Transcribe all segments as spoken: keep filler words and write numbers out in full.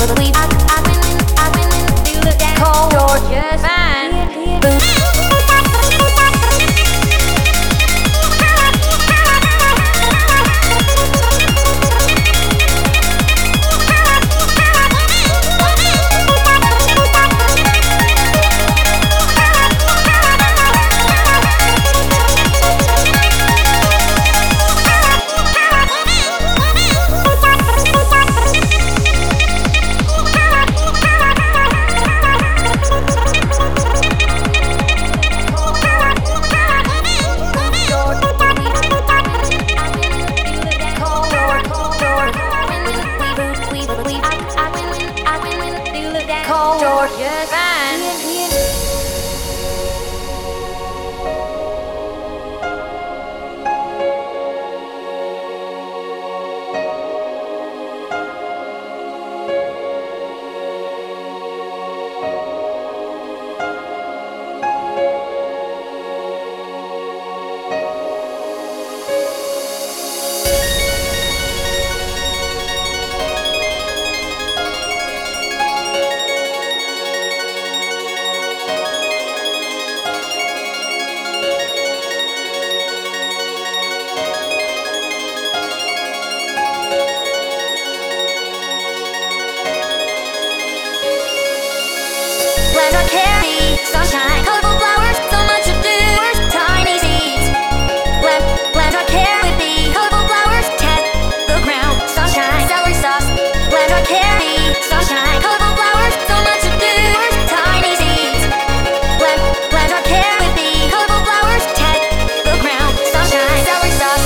Georgia Band. Pleasure carry sunshine, colorful flowers, so much to do. Tiny seeds. Let pleasure care with me. Colorful flowers, test the ground. Sunshine, celery sauce. Pleasure carry sunshine, colorful flowers, so much to do. Tiny seeds. Let pleasure care with me. Colorful flowers, test the ground. Sunshine, celery sauce.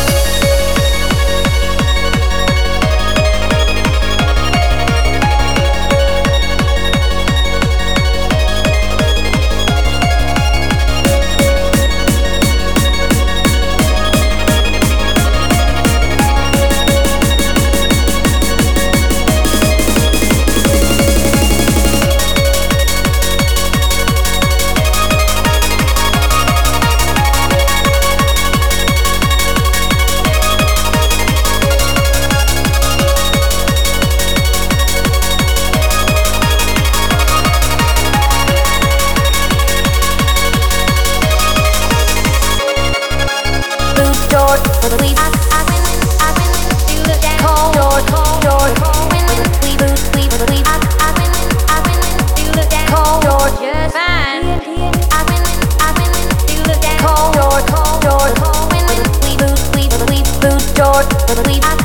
George, for the weed. I, I win, win, I win, win, do the dance. Call George, call George, win, win, we boost, we for the weed. I, I win, win, I win, win, do the dance. Call George, yes, fine. I win, win, I win, win, do the dance. Call George, call George, win, win, we boost, we for the weed. Boost George, for the weed. I